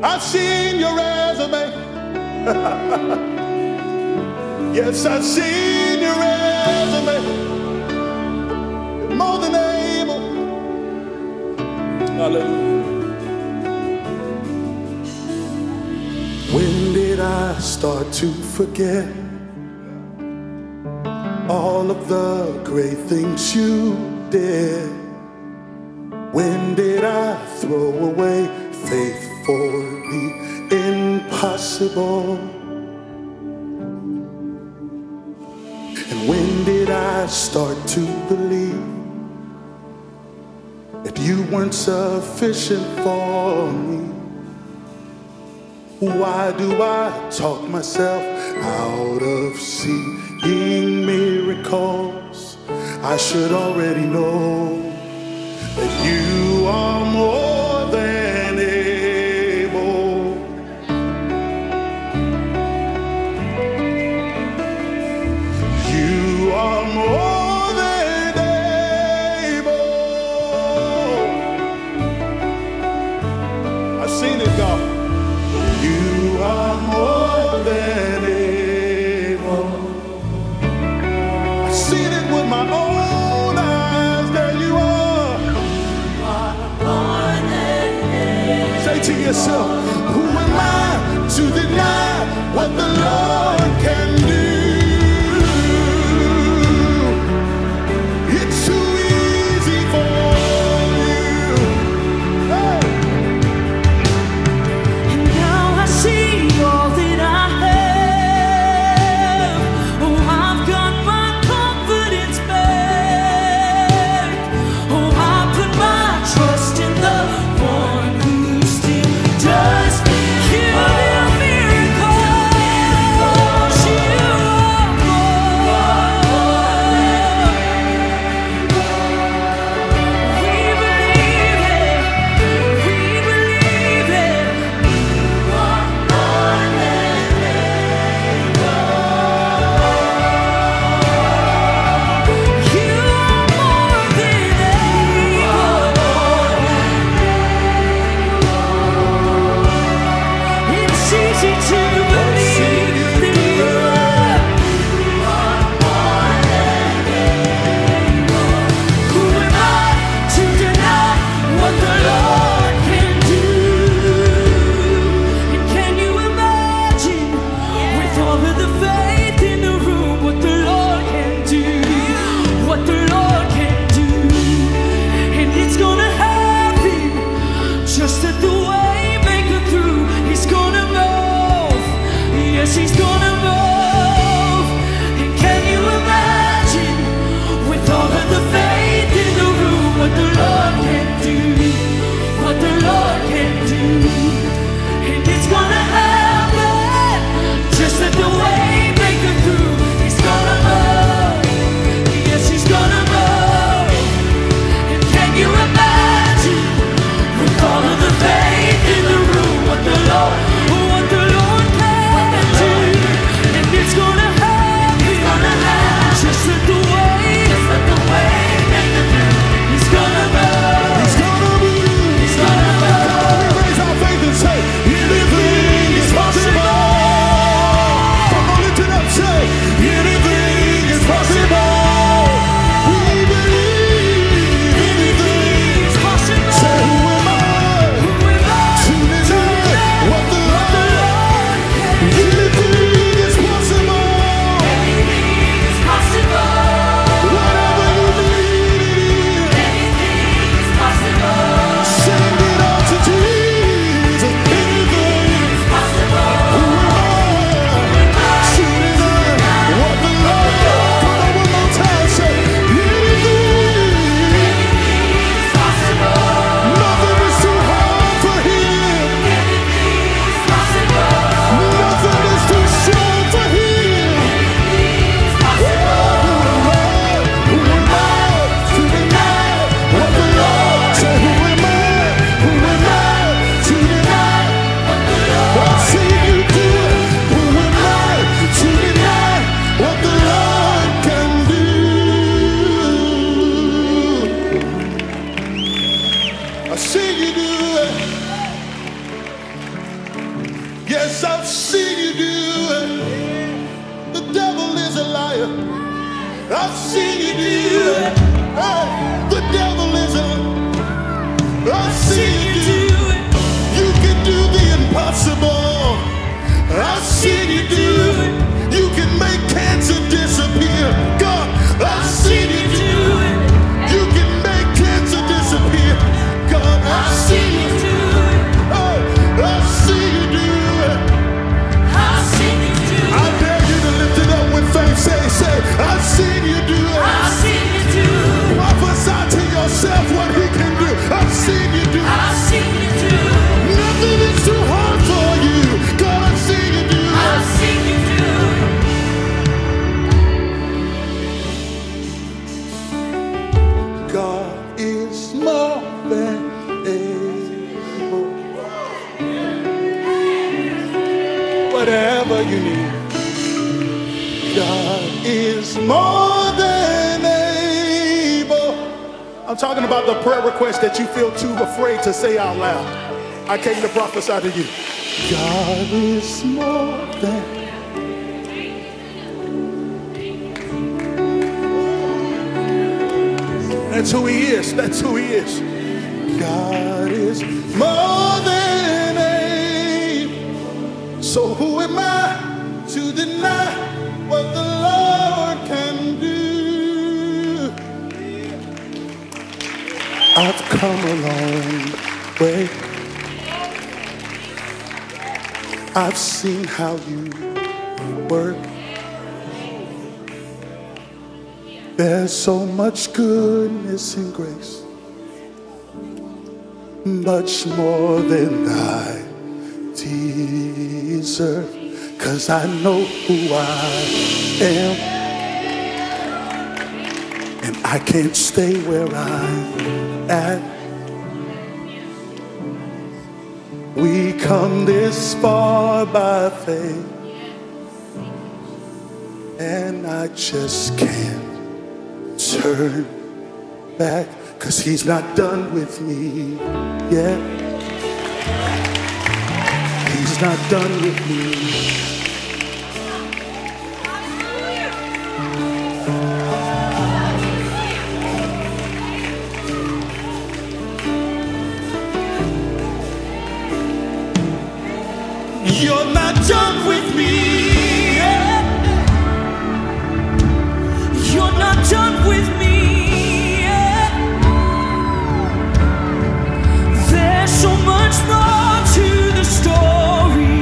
I've seen your resume. Yes, I've seen your resume. You're more than able. Hallelujah. When did I start to forget all of the great things you did? When did I throw away faith for the impossible? And when did I start to believe that you weren't sufficient for me? Why do I talk myself out of seeing miracles? I should already know that you are more than able. You are more than able. I've seen it, God. You are more than able. I've seen it with my own eyes. There you are. You are more than able. Say to yourself, who am I to deny what the Lord can do? It's too easy for you. Hey. He's gonna move. And can you imagine, with all of the faith in the room, what the Lord can do? What the Lord can do. And it's gonna happen. Just let the way make it through. He's gonna move. Yes, he's gonna move. And can you imagine, with all of the faith in the room, what the Lord it's gonna happen. Just let the way make it through. He's gonna move. He's gonna move. He's gonna move. Come on, we raise our faith and say, anything is possible. Come on, lift it up, say, anything is possible. We believe anything is possible. Say, who am I? To deny what the Lord can do? Yes, I've seen you do it. The devil is a liar. I've seen you do it. Hey, the devil is a liar. I've seen you do it. You can do the impossible. I've seen you do it. You can make cancer disappear. God, I've seen you do it. You can make cancer disappear. God, I've seen you do it. Oh, I've seen you do it. I've seen you do it. I dare you to lift it up with faith. Say, I've seen you do it. I've seen you do it. Prophesy to yourself what he can do. I've seen you do it. I've seen you do it. Nothing is too hard for you. God, I've seen you do it. I've seen you do it. God is more than able. Whatever you need, God is more than able. I'm talking about the prayer request that you feel too afraid to say out loud. I came to prophesy to you. God is more than. That's who he is. That's who he is. God is more than able. So who am I to deny what the Lord can do? I've come a long way. I've seen how you work. There's so much goodness and grace, much more than I deserve, 'cause I know who I am, and I can't stay where I'm at. We come this far by faith, and I just can't turn back, 'cause he's not done with me yet. He's not done with me. You're not done with me yet. You're not done with me yet. There's so much more to the story.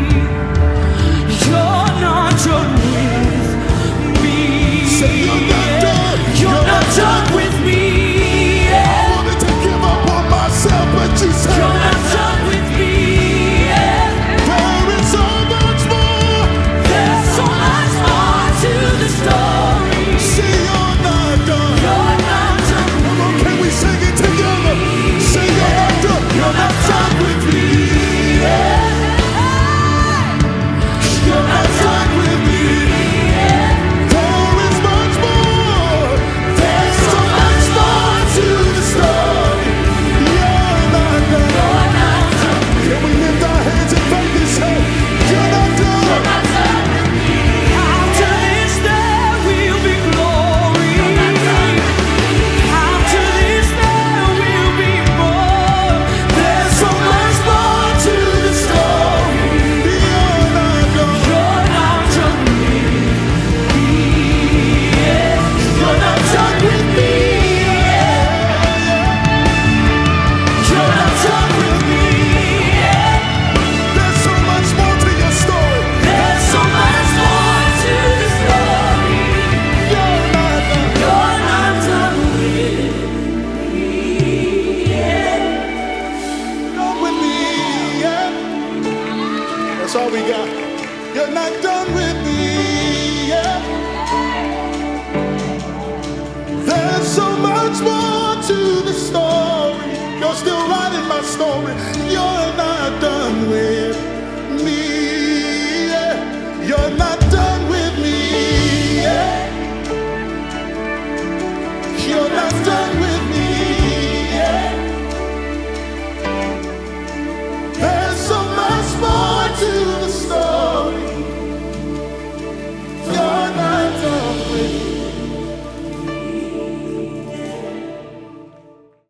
You're not done with me. Say you're not done. You're not done with me I yet. wanted to give up on myself, but you said You're not done with me yet. there is so much more. There's so much more to the story. Say you're not done. You're not done. Come on, can we sing it together? Say you're not done. You're not done with me yet. You're not done with me yet. There is much more. There's so much more to the story. You're not done. You're not done. Can we lift our hands and faith and say, you're not done. You're not done with me. After this there will be glory. You're not done with me. After this there will be more. There's so much more to the story. You're not done. You're not done with me yet. You're not done with me yet. You're not done with me yet. There's so much more to your story. There's so much more to the story. You're not done. You're not done with me yet. Done with me yet. That's all we got. You're not done with me yet. There's so much more to the story. You're still writing my story. You're not done.